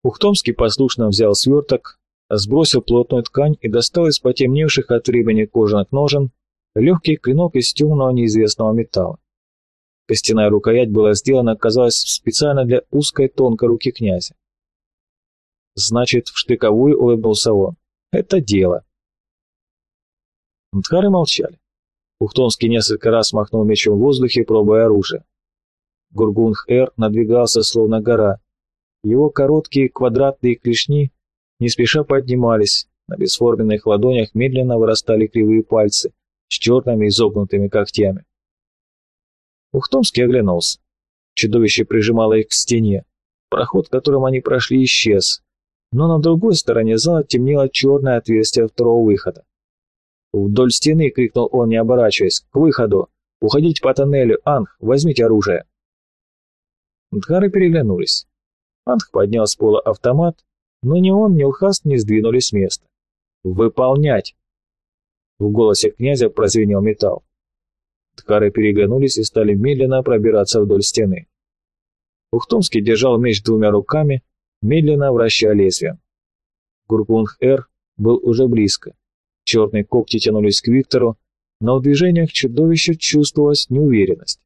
Ухтомский послушно взял сверток, сбросил плотную ткань и достал из потемневших от времени кожаных ножен легкий клинок из темного неизвестного металла. Костяная рукоять была сделана, казалось, специально для узкой тонкой руки князя. «Значит, в штыковую», — улыбнулся он. «Это дело». Мдхары молчали. Ухтомский несколько раз махнул мечом в воздухе, пробуя оружие. Гургунх-Эр надвигался, словно гора. Его короткие квадратные клешни не спеша поднимались, на бесформенных ладонях медленно вырастали кривые пальцы с черными изогнутыми когтями. Ухтомский оглянулся. Чудовище прижимало их к стене. Проход, которым они прошли, исчез. Но на другой стороне зала темнело черное отверстие второго выхода. «Вдоль стены!» — крикнул он, не оборачиваясь. «К выходу! Уходите по тоннелю! Анх, возьмите оружие!» Мдхары переглянулись. Анх поднял с пола автомат, но ни он, ни Лхаст не сдвинулись с места. «Выполнять!» В голосе князя прозвенел металл. Мдхары переглянулись и стали медленно пробираться вдоль стены. Ухтомский держал меч двумя руками, медленно вращая лезвием. Гургунх-Эр был уже близко. Черные когти тянулись к Виктору, но в движениях чудовища чувствовалась неуверенность.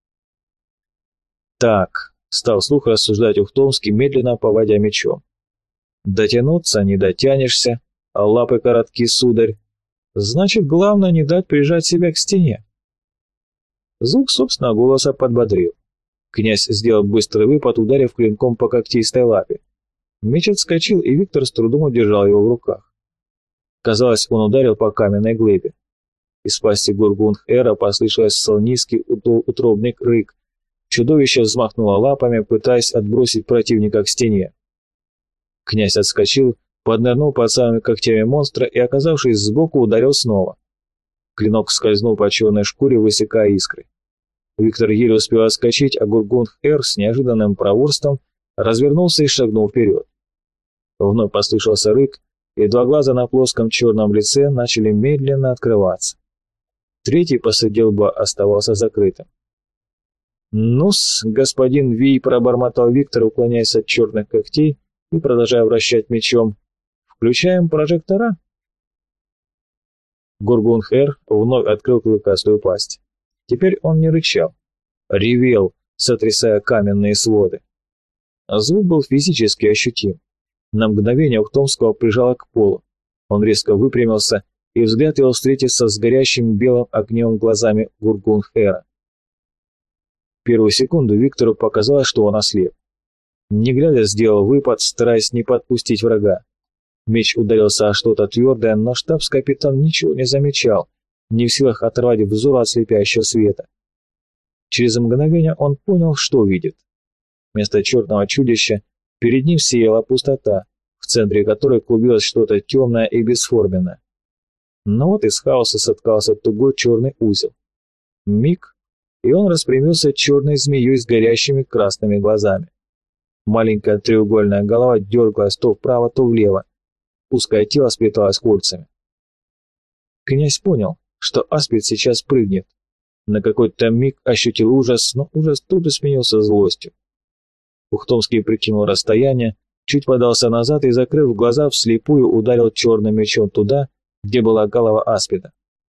«Так», — стал вслух рассуждать Ухтомский, медленно поводя мечом. «Дотянуться не дотянешься, а лапы коротки, сударь. Значит, главное не дать прижать себя к стене». Звук собственного голоса подбодрил. Князь сделал быстрый выпад, ударив клинком по когтистой лапе. Меч отскочил, и Виктор с трудом удержал его в руках. Казалось, он ударил по каменной глыбе. Из пасти Гургунх-Эра послышался низкий утробный рык. Чудовище взмахнуло лапами, пытаясь отбросить противника к стене. Князь отскочил, поднырнул под самыми когтями монстра и, оказавшись сбоку, ударил снова. Клинок скользнул по черной шкуре, высекая искры. Виктор еле успел отскочить, а Гургунх-Эр с неожиданным проворством развернулся и шагнул вперед. Вновь послышался рык, и два глаза на плоском черном лице начали медленно открываться. Третий посреди лба оставался закрытым. «Ну-с, господин Вий», — пробормотал Виктор, уклоняясь от черных когтей и продолжая вращать мечом. «Включаем прожектора?» Гургунх-Эр вновь открыл клыкастую пасть. Теперь он не рычал, ревел, сотрясая каменные своды. Звук был физически ощутим. На мгновение Ухтомского прижало к полу. Он резко выпрямился, и взгляд его встретился с горящим белым огнем глазами Гургунх-Эра. В первую секунду Виктору показалось, что он ослеп. Не глядя, сделал выпад, стараясь не подпустить врага. Меч ударился о что-то твердое, но штабс-капитан ничего не замечал, не в силах оторвать взор от слепящего света. Через мгновение он понял, что видит. Вместо черного чудища перед ним сияла пустота, в центре которой клубилось что-то темное и бесформенное. Но вот из хаоса соткался тугой черный узел. Миг, и он распрямился черной змеей с горящими красными глазами. Маленькая треугольная голова дергалась то вправо, то влево. Узкое тело сплеталось кольцами. Князь понял, что аспид сейчас прыгнет. На какой-то миг ощутил ужас, но ужас тут же сменился злостью. Ухтомский прикинул расстояние, чуть подался назад и, закрыв глаза, вслепую ударил черным мечом туда, где была голова аспида.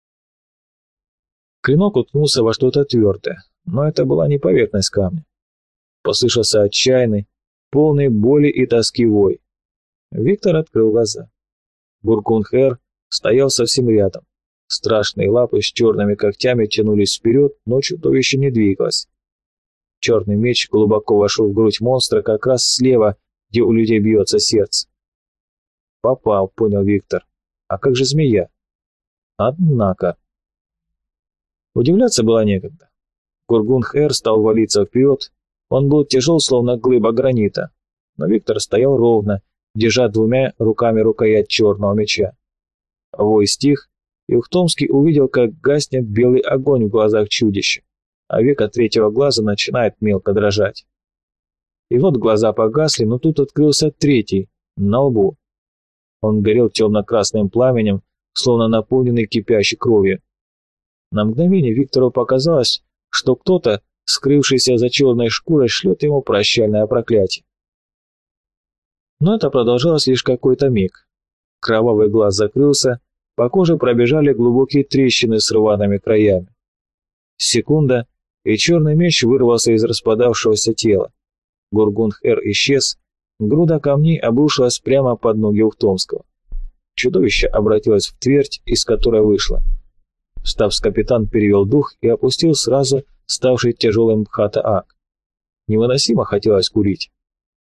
Клинок уткнулся во что-то твердое, но это была не поверхность камня. Послышался отчаянный, полный боли и тоски вой. Виктор открыл глаза. Гургунх-Эр стоял совсем рядом. Страшные лапы с черными когтями тянулись вперед, но чудовище не двигалось. Черный меч глубоко вошел в грудь монстра как раз слева, где у людей бьется сердце. «Попал», — понял Виктор. «А как же змея?» «Однако...» Удивляться было некогда. Гургунх-Эр стал валиться вперед. Он был тяжел, словно глыба гранита. Но Виктор стоял ровно, держа двумя руками рукоять черного меча. Вой стих, и Ухтомский увидел, как гаснет белый огонь в глазах чудища, а веко третьего глаза начинает мелко дрожать. И вот глаза погасли, но тут открылся третий, на лбу. Он горел темно-красным пламенем, словно наполненный кипящей кровью. На мгновение Виктору показалось, что кто-то, скрывшийся за черной шкурой, шлет ему прощальное проклятие. Но это продолжалось лишь какой-то миг. Кровавый глаз закрылся, по коже пробежали глубокие трещины с рваными краями. Секунда, и черный меч вырвался из распадавшегося тела. Гургундх-Эр исчез, груда камней обрушилась прямо под ноги Ухтомского. Чудовище обратилось в твердь, из которой вышло. Штабс-капитан перевел дух и опустил сразу ставший тяжелым Бхата-Ак. Невыносимо хотелось курить.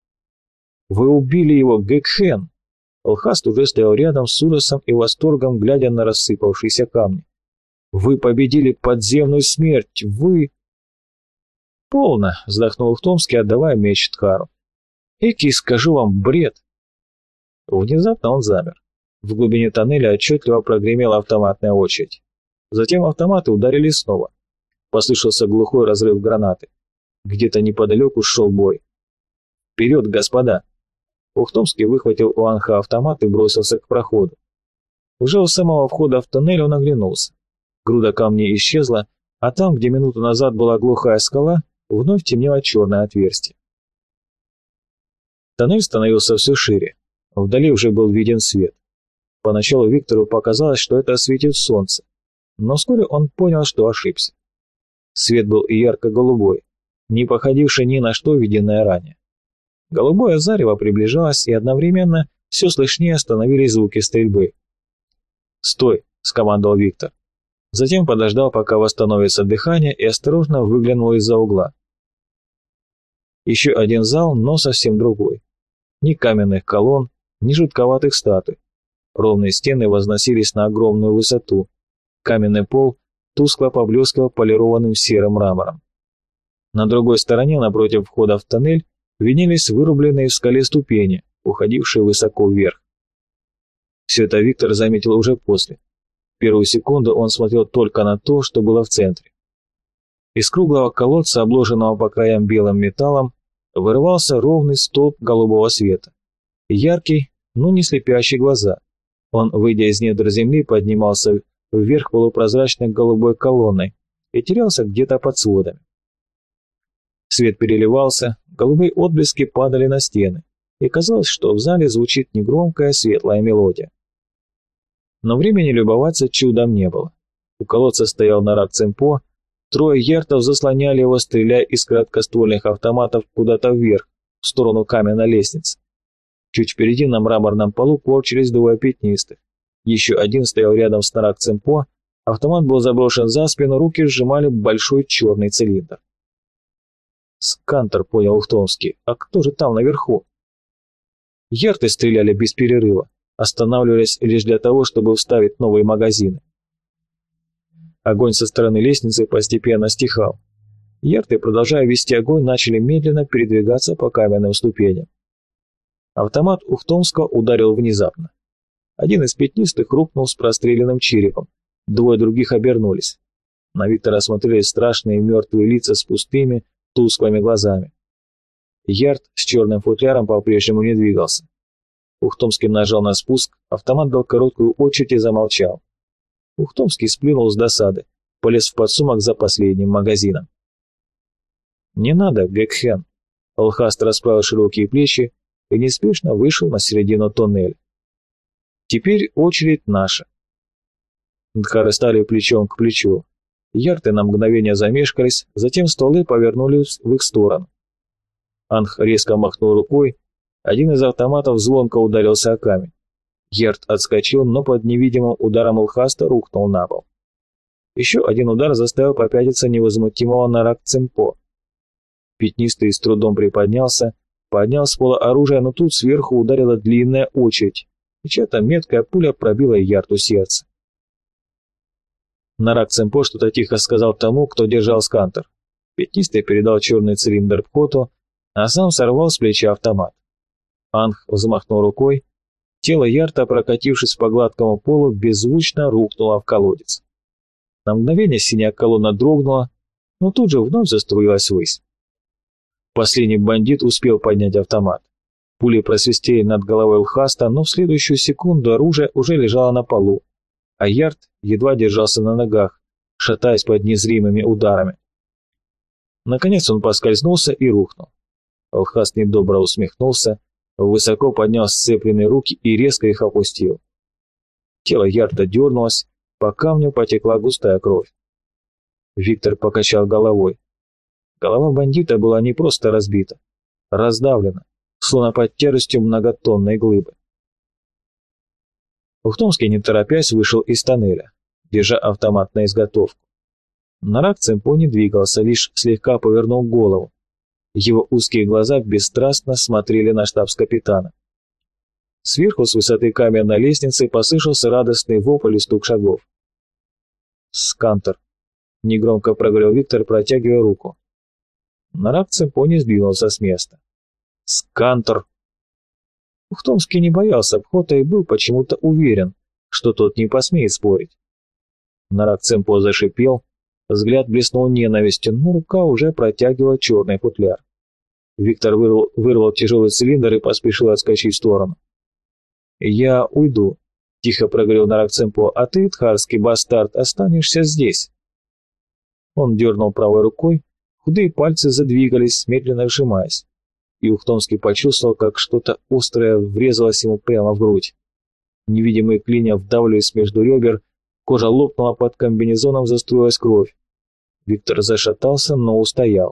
«Вы убили его, Гекхен!» Алхаст уже стоял рядом с ужасом и восторгом, глядя на рассыпавшиеся камни. «Вы победили подземную смерть! Вы...» «Полно!» — вздохнул Ухтомский, отдавая меч Тхару. «Эки, скажу вам, бред!» Внезапно он замер. В глубине тоннеля отчетливо прогремела автоматная очередь. Затем автоматы ударили снова. Послышался глухой разрыв гранаты. Где-то неподалеку шел бой. «Вперед, господа!» Ухтомский выхватил у Анха автомат и бросился к проходу. Уже у самого входа в тоннель он оглянулся. Груда камней исчезла, а там, где минуту назад была глухая скала, вновь темнело черное отверстие. Тоннель становился все шире. Вдали уже был виден свет. Поначалу Виктору показалось, что это светит солнце, но вскоре он понял, что ошибся. Свет был и ярко-голубой, не походивший ни на что виденное ранее. Голубое зарево приближалось, и одновременно все слышнее становились звуки стрельбы. «Стой!» — скомандовал Виктор. Затем подождал, пока восстановится дыхание, и осторожно выглянул из-за угла. Еще один зал, но совсем другой. Ни каменных колонн, ни жутковатых статуй. Ровные стены возносились на огромную высоту. Каменный пол тускло поблескивал полированным серым мрамором. На другой стороне, напротив входа в тоннель, виднелись вырубленные в скале ступени, уходившие высоко вверх. Все это Виктор заметил уже после. Первую секунду он смотрел только на то, что было в центре. Из круглого колодца, обложенного по краям белым металлом, вырывался ровный столб голубого света. Яркий, но не слепящий глаза. Он, выйдя из недр земли, поднимался вверх полупрозрачной голубой колонной и терялся где-то под сводами. Свет переливался, голубые отблески падали на стены, и казалось, что в зале звучит негромкая светлая мелодия. Но времени любоваться чудом не было. У колодца стоял Нарак Цемпо, трое яртов заслоняли его, стреляя из краткоствольных автоматов куда-то вверх, в сторону каменной лестницы. Чуть впереди на мраморном полу корчились двое пятнистых. Еще один стоял рядом с Нарак Цемпо, автомат был заброшен за спину, руки сжимали большой черный цилиндр. «Скантер», — понял Ухтомский, — «а кто же там наверху?» Ярты стреляли без перерыва, останавливались лишь для того, чтобы вставить новые магазины. Огонь со стороны лестницы постепенно стихал. Ярты, продолжая вести огонь, начали медленно передвигаться по каменным ступеням. Автомат Ухтомского ударил внезапно. Один из пятнистых рухнул с простреленным черепом, двое других обернулись. На Виктора смотрели страшные мертвые лица с пустыми, тусклыми глазами. Ярд с черным футляром по-прежнему не двигался. Ухтомский нажал на спуск, автомат дал короткую очередь и замолчал. Ухтомский сплюнул с досады, полез в подсумок за последним магазином. «Не надо, Гекхен!» Алхаст расправил широкие плечи и неспешно вышел на середину тоннеля. «Теперь очередь наша». Дхары стали плечом к плечу. Ярты на мгновение замешкались, затем стволы повернулись в их сторону. Анх резко махнул рукой, один из автоматов звонко ударился о камень. Ярт отскочил, но под невидимым ударом Алхаста рухнул на пол. Еще один удар заставил попятиться невозмутимого Нарак Цемпо. Пятнистый с трудом приподнялся, поднял с пола оружие, но тут сверху ударила длинная очередь, и чья-то меткая пуля пробила Ярту сердце. Нарак Цемпо что-то тихо сказал тому, кто держал скантер. Пятнистый передал черный цилиндр Пхоту, а сам сорвал с плеча автомат. Анх взмахнул рукой, тело Ярта, прокатившись по гладкому полу, беззвучно рухнуло в колодец. На мгновение синяя колонна дрогнула, но тут же вновь заструилась ввысь. Последний бандит успел поднять автомат. Пули просвистели над головой Алхаста, но в следующую секунду оружие уже лежало на полу, а Ярт едва держался на ногах, шатаясь под незримыми ударами. Наконец он поскользнулся и рухнул. Алхаст недобро усмехнулся, Высоко поднял сцепленные руки и резко их опустил. Тело Ярда дернулось, по камню потекла густая кровь. Виктор покачал головой. Голова бандита была не просто разбита, раздавлена, словно под тяжестью многотонной глыбы. Ухтомский, не торопясь, вышел из тоннеля, держа автомат на изготовку. Нарак Цемпо не двигался, лишь слегка повернул голову. Его узкие глаза бесстрастно смотрели на штабс-капитана. Сверху, с высоты каменной лестницы, послышался радостный вопль и стук шагов. «Скантер», — негромко проговорил Виктор, протягивая руку. Нарак Цемпо не сдвинулся с места. «Скантер!» Ухтомский не боялся обхода и был почему-то уверен, что тот не посмеет спорить. Нарак Цемпо зашипел, взгляд блеснул ненавистью, но рука уже протягивала черный футляр. Виктор вырвал тяжелый цилиндр и поспешил отскочить в сторону. «Я уйду», — тихо проговорил Нарак Цемпо, — «а ты, тхарский бастард, останешься здесь». Он дернул правой рукой, худые пальцы задвигались, медленно сжимаясь, и Ухтомский почувствовал, как что-то острое врезалось ему прямо в грудь. Невидимые клинья вдавливались между ребер, кожа лопнула, под комбинезоном заструилась кровь. Виктор зашатался, но устоял.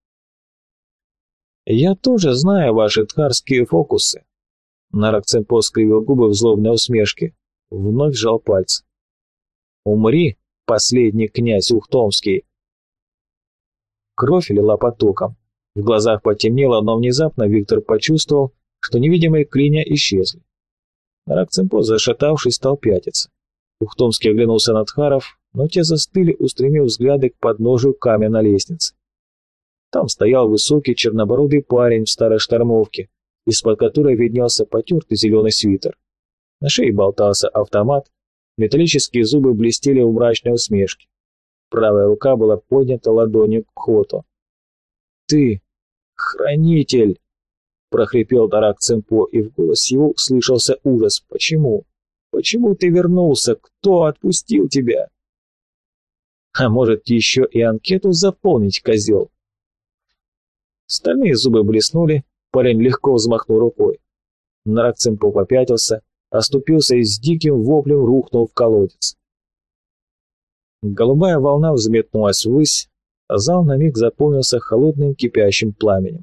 «Я тоже знаю ваши тхарские фокусы». Нарак Цемпо скривил губы в злобной усмешке, вновь сжал пальцы. «Умри, последний князь Ухтомский!» Кровь лила потоком. В глазах потемнело, но внезапно Виктор почувствовал, что невидимые клинья исчезли. Нарак Цемпо, зашатавшись, стал пятиться. Ухтомский оглянулся на тхаров, но те застыли, устремив взгляды к подножию каменной лестницы. Там стоял высокий чернобородый парень в старой штормовке, из-под которой виднелся потертый зеленый свитер. На шее болтался автомат, металлические зубы блестели в мрачной усмешке. Правая рука была поднята ладонью к Хоту. «Ты, хранитель!» — прохрипел Нарак Цемпо, и в голосе его слышался ужас. «Почему? Почему ты вернулся? Кто отпустил тебя?» «А может, еще и анкету заполнить, козел?» Стальные зубы блеснули, парень легко взмахнул рукой. Нарак Цемпо попятился, оступился и с диким воплем рухнул в колодец. Голубая волна взметнулась ввысь, а зал на миг заполнился холодным кипящим пламенем.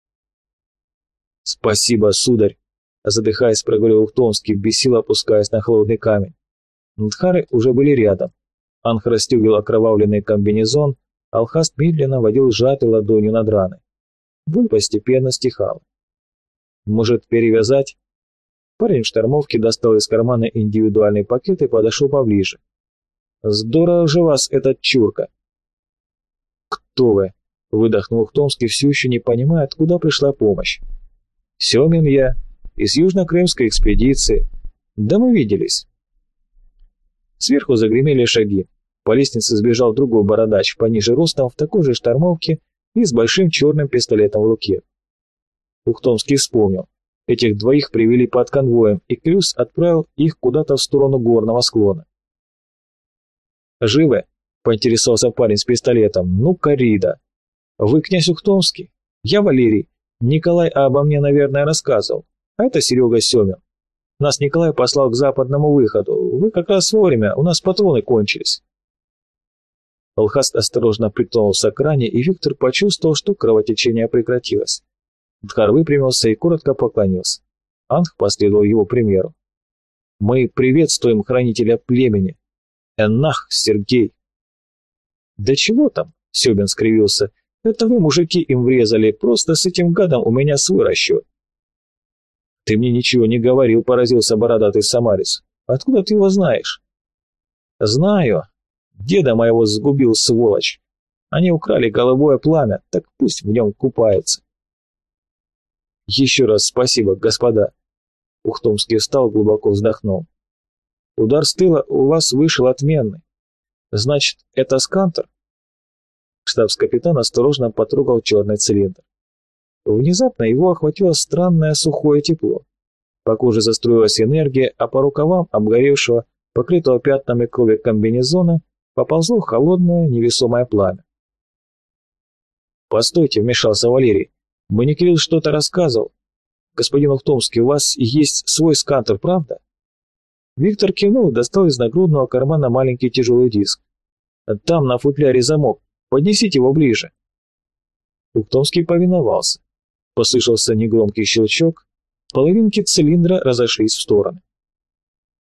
«Спасибо, сударь!» — задыхаясь, проговорил Ухтомский, бессило опускаясь на холодный камень. Дхары уже были рядом. Анх расстегивал окровавленный комбинезон, Алхаст медленно водил сжатой ладонью над раной. Боль постепенно стихала. «Может, перевязать?» Парень в штормовке достал из кармана индивидуальный пакет и подошел поближе. «Здорово же вас этот чурка!» «Кто вы?» — выдохнул Ухтомский, все еще не понимая, откуда пришла помощь. «Семин я, из южно-крымской экспедиции. Да мы виделись». Сверху загремели шаги. По лестнице сбежал другой бородач, пониже ростом, в такой же штормовке и с большим черным пистолетом в руке. Ухтомский вспомнил. Этих двоих привели под конвоем, и Крюс отправил их куда-то в сторону горного склона. «Живы?» — поинтересовался парень с пистолетом. «Ну, коррида. Вы князь Ухтомский? Я Валерий. Николай обо мне, наверное, рассказывал. А это Серега Семин. Нас Николай послал к западному выходу. Вы как раз вовремя, у нас патроны кончились». Алхаст осторожно притронулся к ране, и Виктор почувствовал, что кровотечение прекратилось. Дхар выпрямился и коротко поклонился. Анх последовал его примеру. «Мы приветствуем хранителя племени. Эннах, Сергей». «Да чего там?» — Себин скривился. «Это вы, мужики, им врезали. Просто с этим гадом у меня свой расчет». «Ты мне ничего не говорил», — поразился бородатый самарец. «Откуда ты его знаешь?» «Знаю. Деда моего сгубил, сволочь. Они украли голубое пламя, так пусть в нем купаются». «Еще раз спасибо, господа». Ухтомский встал, глубоко вздохнул. «Удар с тыла у вас вышел отменный. Значит, это Скантер?» Штабс-капитан осторожно потрогал черный цилиндр. Внезапно его охватило странное сухое тепло. По коже заструилась энергия, а по рукавам обгоревшего, покрытого пятнами крови комбинезона, поползло холодное невесомое пламя. «Постойте», — вмешался Валерий. «Мне Кирилл что-то рассказывал. Господин Ухтомский, у вас есть свой скантер, правда?» Виктор кивнул и достал из нагрудного кармана маленький тяжелый диск. «Там на футляре замок. Поднесите его ближе». Ухтомский повиновался. Послышался негромкий щелчок, половинки цилиндра разошлись в стороны.